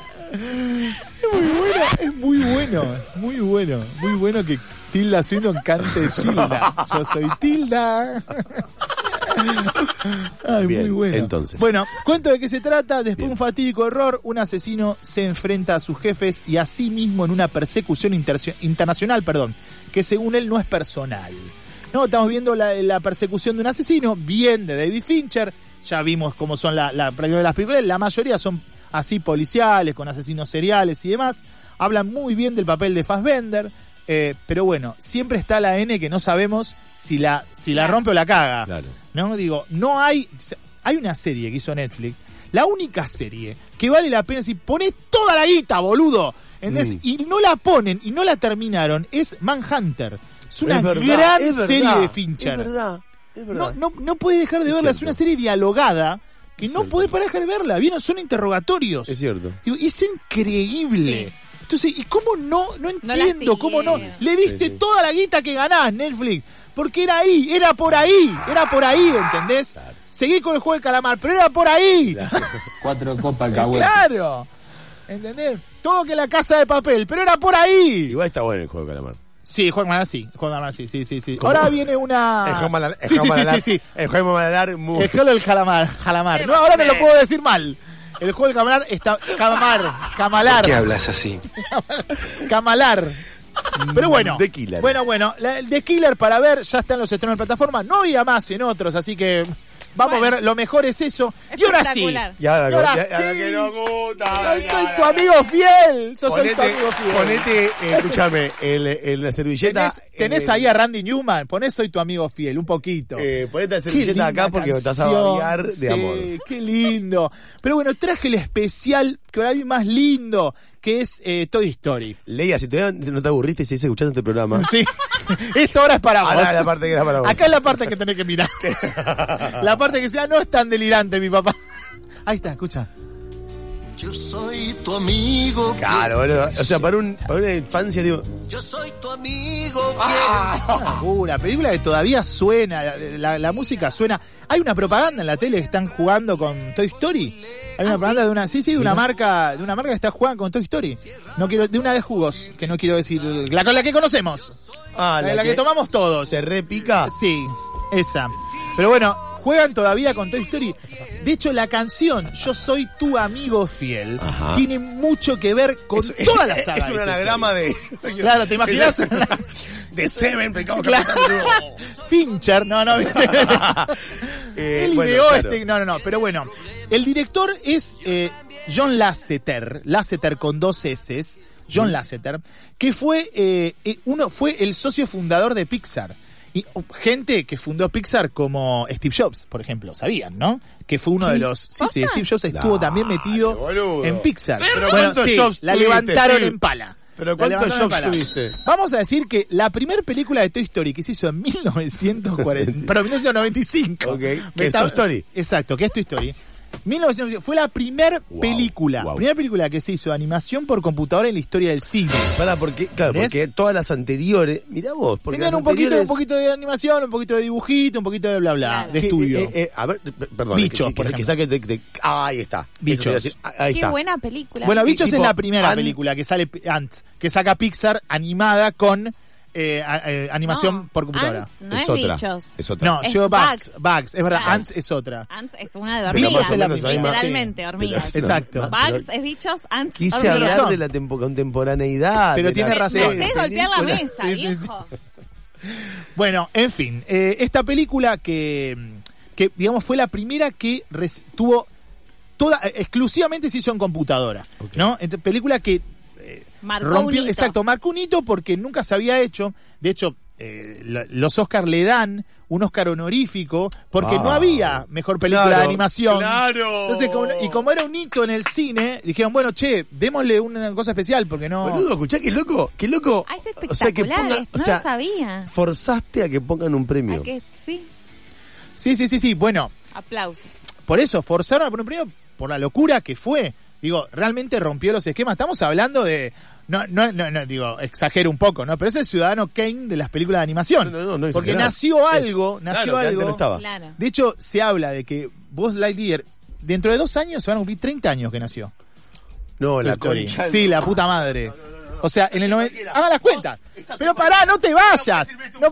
Es muy bueno que Tilda Swinton cante Gilda. Yo soy Tilda. Ay, Bien, muy bueno. entonces. Bueno, cuento de qué se trata. Después de Bien. un fatídico error, un asesino se enfrenta a sus jefes y a sí mismo en una persecución internacional, que según él no es personal. No, estamos viendo la persecución de un asesino, bien de David Fincher. Ya vimos cómo son las películas. La mayoría son así policiales, con asesinos seriales y demás. Hablan muy bien del papel de Fassbender. Pero bueno, siempre está la N que no sabemos si la rompe o la caga. Claro. No digo, no hay una serie que hizo Netflix, la única serie que vale la pena decir, poné toda la guita, boludo. ¿Entendés? Y no la ponen y no la terminaron, es Manhunter. Es una gran serie de Fincher. Es verdad. No puedes dejar de Es verla, es cierto. una serie dialogada que Es no cierto. podés parar de verla. Bien, son interrogatorios. Es cierto. Digo, es increíble. Sí. Entonces, ¿y cómo no la entiendo cómo no? siguieron. Le diste Sí. toda la guita que ganás, Netflix, porque era por ahí, ¿entendés? Seguí con el juego del calamar, pero era por ahí. 4 copas alcahuete. Claro. ¿Entendés? Todo que la Casa de Papel, pero era por ahí. Igual está bueno el juego de calamar. Sí, Juan Malar sí. sí. ¿Cómo? Ahora viene una... El juego Malalar. Sí. El juego Malalar muy. El juego del calamar. No, ahora no lo puedo decir mal. El juego del calamar está... Camalar. ¿Qué hablas así? Camalar. Pero bueno. The Killer. Bueno. The Killer para ver, ya está en los estrenos de plataforma. No había más en otros, así que vamos a ver. Lo mejor es eso. Y ahora sí. Espectacular. Y ahora sí. que nos gusta. Yo soy tu amigo fiel. Yo soy tu amigo fiel. Ponete, escúchame, la servilleta. Tenés ahí a Randy Newman. Ponés Soy tu amigo fiel, un poquito. Ponete la Qué servilleta acá linda porque me estás a canción. babear de Sí, amor. qué lindo. Pero bueno, traje el especial que ahora vi más lindo, que es Toy Story. Leia, si todavía no te aburriste y seguís escuchando este programa. Sí. Esta hora es para vos. Acá es la parte que era para vos. Acá es la parte que tenés que mirar. La parte que sea no es tan delirante, mi papá. Ahí está, escucha. Yo soy tu amigo fiel. Claro, boludo. O sea, para una infancia, digo. Yo soy tu amigo fiel. La película que todavía suena, la música suena. Hay una propaganda en la tele que están jugando con Toy Story. Hay una propaganda de una marca que está jugando con Toy Story. No quiero, de una de jugos, que no quiero decir, la que conocemos. La que tomamos todos. ¿Se repica? Sí, esa. Pero bueno, juegan todavía con Toy Story. De hecho, la canción Yo soy tu amigo fiel tiene mucho que ver con toda la saga. Es un anagrama de... Claro, ¿te imaginas? De Seven, pecado claro. Fincher, no. Él ideó No, pero bueno. El director es John Lasseter con 2 S, John Lasseter, que fue el socio fundador de Pixar. Y gente que fundó Pixar como Steve Jobs, por ejemplo, sabían, ¿no? Que fue uno de los... Sí, Steve Jobs estuvo también metido en Pixar. Pero ¿cuántos Jobs la tuviste, levantaron Steve? en pala. ¿Pero cuántos Jobs tuviste? Vamos a decir que la primera película de Toy Story que se hizo en 1995. Ok, que es Toy Story. Exacto, que es Toy Story. 1995 fue la primera película que se hizo de animación por computadora en la historia del cine. Porque todas las anteriores, mirá vos, porque tenían un poquito de animación, un poquito de dibujito, un poquito de bla bla, claro, de estudio. A ver, perdón. Bichos, por ejemplo. Ahí está. Bichos. Ahí Qué está. buena película. Bueno, Bichos es la primera Ant. película que sale que saca Pixar animada con animación por computadora. Ants no es Bichos. Es otra. No, Es yo Bugs. Bugs, es verdad, Bugs. Ants es otra. Ants es una de Pero hormigas. más o menos la misma. Literalmente, hormigas. Exacto. Bugs es Bichos, Ants Quise hormigas. hablar de la contemporaneidad. Pero de tiene la razón. No sé golpear la película. mesa, Sí, viejo. Bueno, en fin, esta película que digamos fue la primera que tuvo exclusivamente se hizo en computadora, ¿no? Película que Marcó un hito. Exacto, marcó un hito porque nunca se había hecho. De hecho, los Oscar le dan un Oscar honorífico porque no había mejor película de animación. Claro. Entonces, como era un hito en el cine, dijeron, bueno, démosle una cosa especial porque no... Boludo, escuchá, qué loco. Ah, es espectacular, no lo sabía. Forzaste a que pongan un premio. Sí, Sí, bueno, aplausos. por eso forzaron a poner un premio por la locura que fue. Digo, realmente rompió los esquemas. Estamos hablando de... No, digo, exagero un poco, ¿no? Pero es el Ciudadano Kane de las películas de animación. No porque exagerás. nació algo. Que antes no estaba. Claro. De hecho, se habla de que Buzz Lightyear, dentro de 2 años se van a cumplir 30 años que nació. No, la Toy Story. concha. Sí, la puta madre. O sea, en el 90... Hagan las cuentas. Pero pará, no te vayas. No,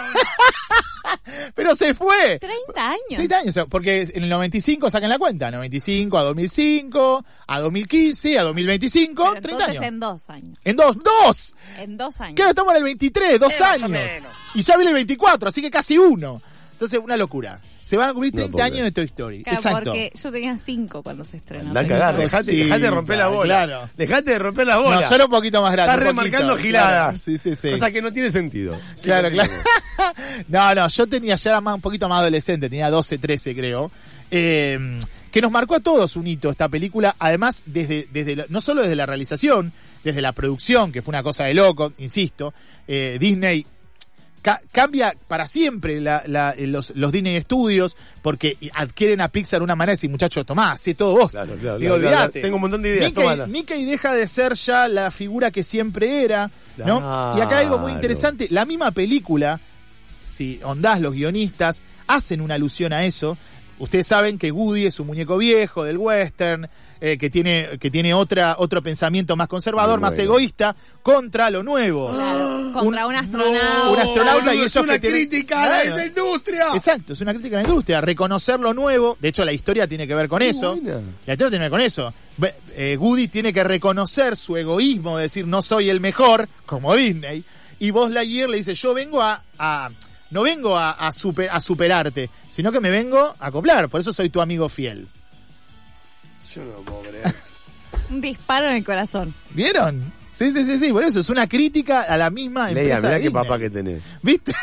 pero se fue. 30 años. 30 años, porque en el 95 sacan la cuenta, 95 a 2005, a 2015, a 2025, Pero 30 entonces años. en 2 años. En dos. En 2 años. Claro, estamos en el 23, 2 años. Y ya viene el 24, así que casi 1. Entonces, una locura. Se van a cumplir 30 años de Toy Story. Claro, Exacto. porque yo tenía 5 cuando se estrenó. La cagada, dejate de romper la bola. Claro. Dejate de romper la bola. No, yo era un poquito más grande. Estás un poquito, remarcando giladas. claro. Sí. O sea que no tiene sentido. Claro. No, yo ya era un poquito más adolescente, tenía 12, 13 creo. Que nos marcó a todos un hito esta película, además no solo desde la realización, desde la producción, que fue una cosa de loco, insisto, Disney cambia para siempre los Disney Studios porque adquieren a Pixar de una manera de decir, muchachos, tomá, sé todo vos. Claro, Digo, olvídate. Tengo un montón de ideas, tómalas. Mickey deja de ser ya la figura que siempre era, ¿no? Claro. Y acá hay algo muy interesante, la misma película, si ondás los guionistas, hacen una alusión a eso. Ustedes saben que Woody es un muñeco viejo del western, que tiene otro pensamiento más conservador, más egoísta, contra lo nuevo. Claro, contra un astronauta. No, Un astronauta y es eso una que tiene- crítica a Claro. esa industria. Exacto, es una crítica a la industria, reconocer lo nuevo. De hecho, la historia tiene que ver con eso. buena. La historia tiene que ver con eso. Woody tiene que reconocer su egoísmo, de decir, no soy el mejor, como Disney. Y Buzz Lightyear le dice, yo vengo no vengo a superarte, sino que me vengo a acoplar, por eso soy tu amigo fiel. Yo no lo puedo creer. Un disparo en el corazón. ¿Vieron? Sí, por eso es una crítica a la misma Leia, empresa mirá de qué Disney. papá que tenés. ¿Viste?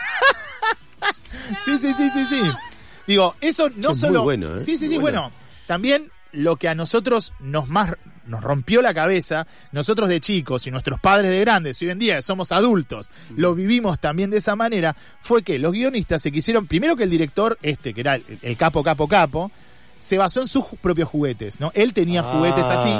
Sí. Digo, eso no Es solo... muy bueno, ¿eh? Sí, Muy bueno. También lo que a nosotros nos nos rompió la cabeza, nosotros de chicos y nuestros padres de grandes, y hoy en día somos adultos, lo vivimos también de esa manera, fue que los guionistas se quisieron, primero que el director, que era el capo, se basó en sus propios juguetes, ¿no? Él tenía juguetes así.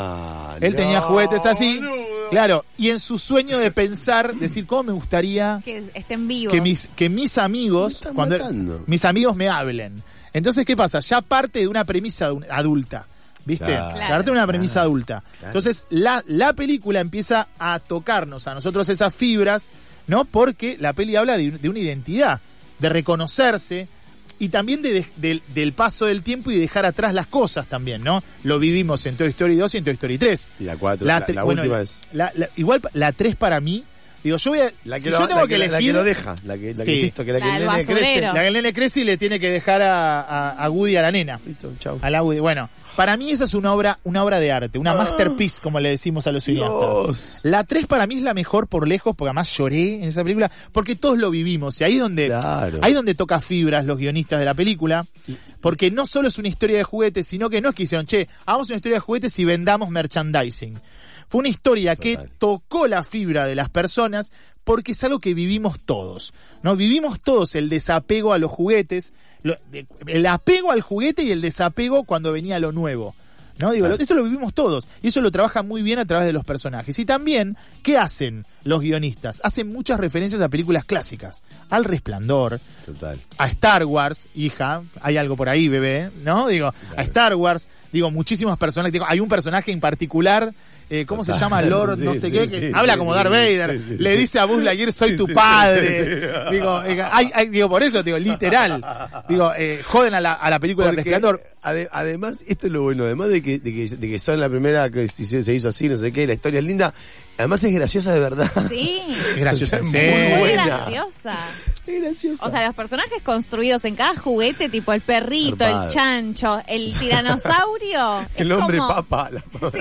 Claro, y en su sueño de pensar, decir, ¿cómo me gustaría que estén vivos? Que mis amigos, mis amigos me hablen. Entonces, ¿qué pasa? Ya parte de una premisa adulta, ¿viste? Claro. Parte de una premisa adulta. Claro. Entonces, la película empieza a tocarnos a nosotros esas fibras, ¿no? Porque la peli habla de una identidad, de reconocerse, y también del paso del tiempo y dejar atrás las cosas también, ¿no? Lo vivimos en Toy Story 2 y en Toy Story 3. Y la 4, la última es... Igual la 3 para mí, digo, yo voy a... si yo tengo que elegir... La que lo deja, la que el nene crece. La que el nene crece y le tiene que dejar a Woody a la nena. Listo, chau. A la Woody. Bueno, para mí esa es una obra de arte, una masterpiece, como le decimos a los cineastas. La 3 para mí es la mejor por lejos, porque además lloré en esa película, porque todos lo vivimos. Y ahí es donde toca fibras los guionistas de la película, porque no solo es una historia de juguetes, sino que no es que hicieron, hagamos una historia de juguetes y vendamos merchandising. Fue una historia que tocó la fibra de las personas porque es algo que vivimos todos, ¿no? Vivimos todos el desapego a los juguetes, el apego al juguete y el desapego cuando venía lo nuevo, ¿no? Digo, esto lo vivimos todos y eso lo trabajan muy bien a través de los personajes. Y también, ¿qué hacen los guionistas? Hacen muchas referencias a películas clásicas, al Resplandor, a Star Wars, hija, hay algo por ahí, bebé, ¿no? Digo, a Star Wars, digo, muchísimos personajes, digo, hay un personaje en particular, ¿cómo se llama? Lord, no sé qué, que habla como Darth Vader, le dice a Buzz Lightyear, soy tu padre. Digo, digo, por eso, digo, literal. Digo, joden a la película del Resplandor. Además, esto es lo bueno, además de que son la primera que se hizo así, no sé qué, la historia es linda, además es graciosa de verdad. Sí. Es graciosa, muy graciosa. Es graciosa. O sea, los personajes construidos en cada juguete, tipo el perrito, el chancho, el tiranosaurio. El hombre papa.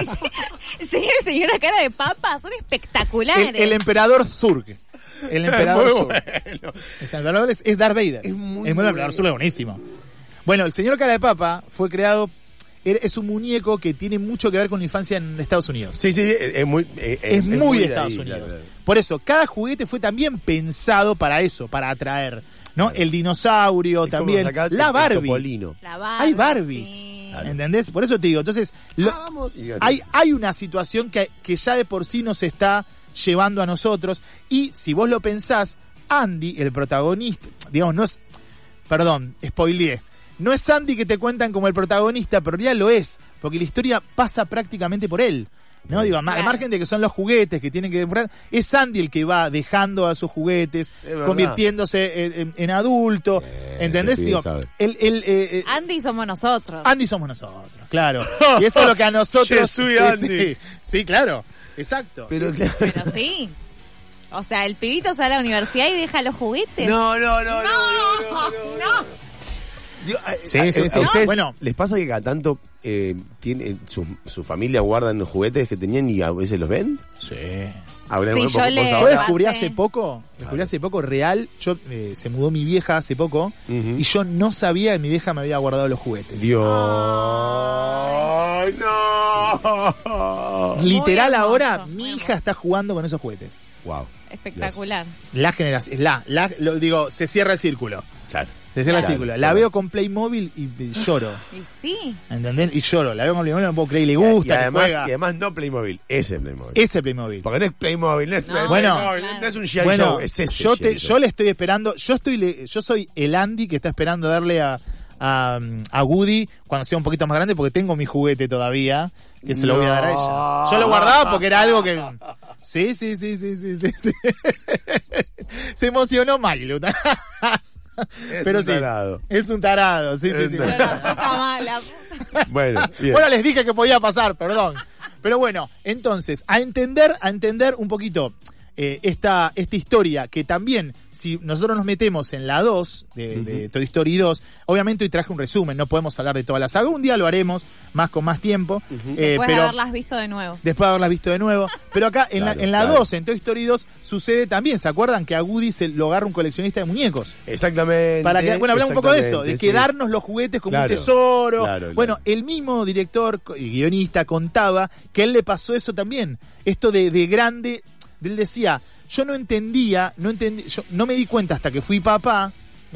Sí, señora cara de papa, son espectaculares. El emperador Zurg. El emperador Zurg. Bueno. El emperador es Darth Vader. Es muy el emperador Zurg es buenísimo. Bueno, el señor cara de papa fue creado... Es un muñeco que tiene mucho que ver con la infancia en Estados Unidos. Sí, es muy de Estados Unidos. Claro. Por eso, cada juguete fue también pensado para eso, para atraer, ¿no? Claro. El dinosaurio también. La Barbie. Hay Barbies. Sí. ¿Entendés? Por eso te digo. Entonces, hay una situación que ya de por sí nos está llevando a nosotros. Y si vos lo pensás, Andy, el protagonista, digamos, no es... Perdón, spoileé. No es Andy que te cuentan como el protagonista, pero ya lo es, porque la historia pasa prácticamente por él. ¿No? Digo, al margen de que son los juguetes que tienen que demorar, es Andy el que va dejando a sus juguetes, convirtiéndose en adulto. ¿Entendés? Digo, Andy somos nosotros. Andy somos nosotros, claro. Y eso es lo que a nosotros... Sí, claro. Exacto. Pero sí. O sea, el pibito se va a la universidad y deja los juguetes. No. Sí. ¿A ustedes bueno, les pasa que cada tanto su familia guardan los juguetes que tenían y a veces los ven? Sí. Yo descubrí hace poco, real, se mudó mi vieja hace poco, y yo no sabía que mi vieja me había guardado los juguetes. Dios, no. Literal ahora, mi hija está jugando con esos juguetes. Wow. Espectacular. La generación, digo, se cierra el círculo. Claro. Se cierra el círculo. La veo con Playmobil y lloro. Y sí. ¿Entendés? Y lloro. La veo con Playmobil, no puedo creer, le gusta. Y además no Playmobil, ese Playmobil. Ese Playmobil. Porque no es Playmobil, no es un G.I. Joe, es ese. Yo le estoy esperando, yo soy el Andy que está esperando darle a Woody cuando sea un poquito más grande, porque tengo mi juguete todavía, que se lo voy a dar a ella. Yo lo guardaba porque era algo que... Sí. Se emocionó Milo. Pero sí, es un tarado, sí. Bueno, bien. Bueno, les dije que podía pasar, perdón. Pero bueno, entonces, a entender un poquito esta historia que también, si nosotros nos metemos en la 2 de Toy Story 2, obviamente hoy traje un resumen, no podemos hablar de toda la saga, un día lo haremos con más tiempo. Después de haberlas visto de nuevo. Pero acá en la 2, en Toy Story 2, sucede también, ¿se acuerdan? Que a Woody se lo agarra un coleccionista de muñecos. Exactamente. Hablamos un poco de eso, de quedarnos los juguetes como un tesoro. Bueno, el mismo director y guionista contaba que a él le pasó eso también, esto de grande. Él decía, yo no me di cuenta hasta que fui papá,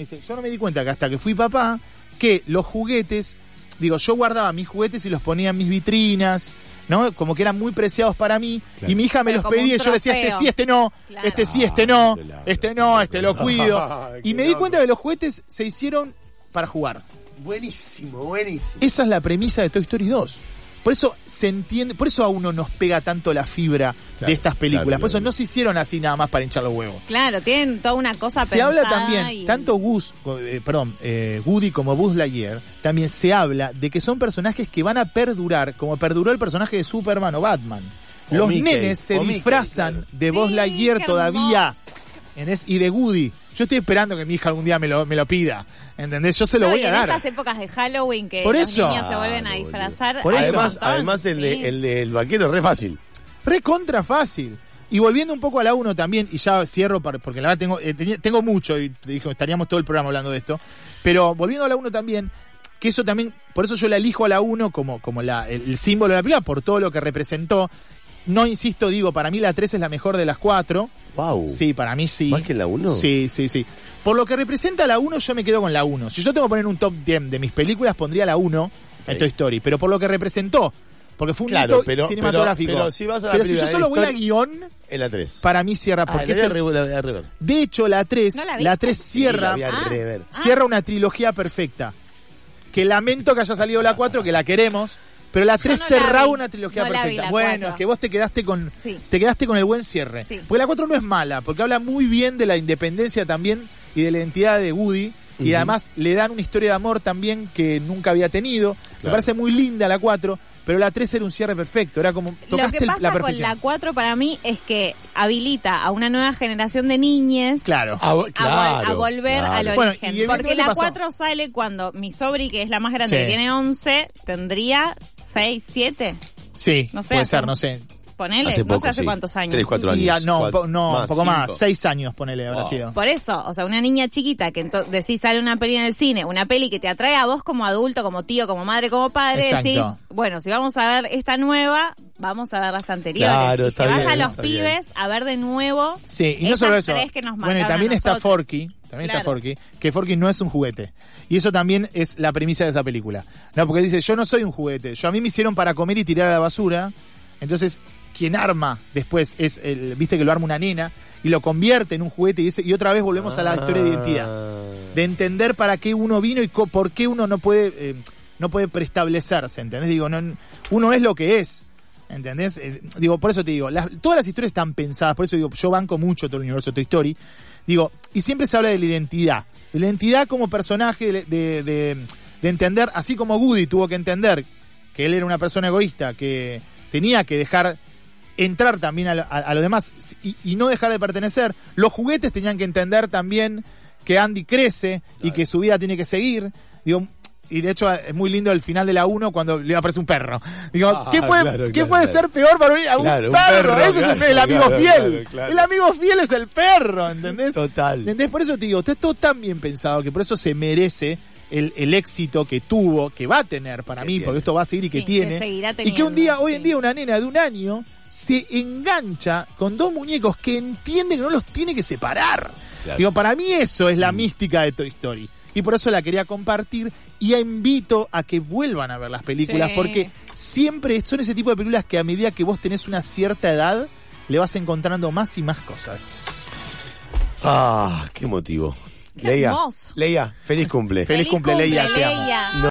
que los juguetes, yo guardaba mis juguetes y los ponía en mis vitrinas, ¿no? Como que eran muy preciados para mí, y mi hija me los pedía y yo le decía, este sí, este no, este lo cuido. Y me di cuenta que los juguetes se hicieron para jugar. Buenísimo. Esa es la premisa de Toy Story 2. Por eso se entiende, por eso a uno nos pega tanto la fibra de estas películas. Por eso no se hicieron así nada más para hinchar los huevos. Claro, tienen toda una cosa pensada. Se habla también, tanto Woody como Buzz Lightyear, también se habla de que son personajes que van a perdurar, como perduró el personaje de Superman o Batman. Los nenes se disfrazan de Buzz Lightyear todavía. Y de Woody. Yo estoy esperando que mi hija algún día me lo pida. ¿Entendés? Yo se lo voy a dar. En estas épocas de Halloween que los niños se vuelven a disfrazar. Por eso. Además el del vaquero es re fácil. Re contra fácil. Y volviendo un poco a la 1 también, y ya cierro porque la verdad tengo mucho, y te dijo, estaríamos todo el programa hablando de esto. Pero volviendo a la 1 también, que eso también, por eso yo la elijo a la 1 como el símbolo de la película, por todo lo que representó. No insisto, para mí la 3 es la mejor de las 4. Wow. Sí, para mí sí. ¿Más que la 1? Sí. Por lo que representa la 1, yo me quedo con la 1. Si yo tengo que poner un top 10 de mis películas, pondría la 1 en Toy Story. Pero por lo que representó, porque fue un hito cinematográfico. Pero si vas a la si yo solo voy a guión, en la 3. Para mí cierra. Porque de hecho, la 3 cierra, cierra una trilogía perfecta. Que lamento que haya salido la 4, que la queremos. Pero la 3 cerraba una trilogía perfecta. Bueno, es que vos te quedaste con el buen cierre. Sí. Porque la 4 no es mala, porque habla muy bien de la independencia también y de la identidad de Woody. Y además le dan una historia de amor también que nunca había tenido. Claro. Me parece muy linda la 4, pero la 3 era un cierre perfecto. Era como tocaste la perfección. Lo que pasa con la 4 para mí es que habilita a una nueva generación de niñes a volver al origen. Bueno, porque la 4 sale cuando mi sobri, que es la más grande, que tiene 11, tendría 6, 7. Sí, no sé, puede ser, no sé. Ponele, hace no sé hace cuántos años. 3, 4 años. Un poco más, 6 años, ponele, habrá sido. Por eso, o sea, una niña chiquita que decís sale una peli en el cine, una peli que te atrae a vos como adulto, como tío, como madre, como padre, decís, bueno, si vamos a ver esta nueva, vamos a ver las anteriores. Claro, y te vas a los pibes a ver de nuevo. Sí, y no solo eso. Bueno, y también está Forky. Está Forky, que Forky no es un juguete. Y eso también es la premisa de esa película. No, porque dice, yo no soy un juguete. A mí me hicieron para comer y tirar a la basura. Entonces, quien arma después viste que lo arma una nena y lo convierte en un juguete y otra vez volvemos a la historia de identidad. De entender para qué uno vino y por qué uno no puede preestablecerse, ¿entendés? Digo, uno es lo que es. ¿Entendés? Por eso te digo, todas las historias están pensadas, por eso digo, yo banco mucho todo el universo de Toy Story. Y siempre se habla de la identidad. De la identidad como personaje, de entender, así como Woody tuvo que entender que él era una persona egoísta, que tenía que dejar entrar también a los demás y no dejar de pertenecer. Los juguetes tenían que entender también que Andy crece y que su vida tiene que seguir. Y de hecho es muy lindo el final de la 1 cuando le aparece un perro. ¿Qué puede ser peor para un perro? Ese es el amigo fiel. El amigo fiel es el perro, ¿entendés? Total. ¿Entendés? Por eso te digo, está todo tan bien pensado que por eso se merece el éxito que tuvo, que va a tener para mí, porque esto va a seguir y que tiene. Y que hoy en día una nena de 1 año se engancha con 2 muñecos que entiende que no los tiene que separar. Claro. Para mí eso es la mística de Toy Story. Y por eso la quería compartir y invito a que vuelvan a ver las películas, porque siempre son ese tipo de películas que a medida que vos tenés una cierta edad, le vas encontrando más y más cosas. Qué motivo. Leia, feliz cumple. Feliz cumple, Leia, te amo.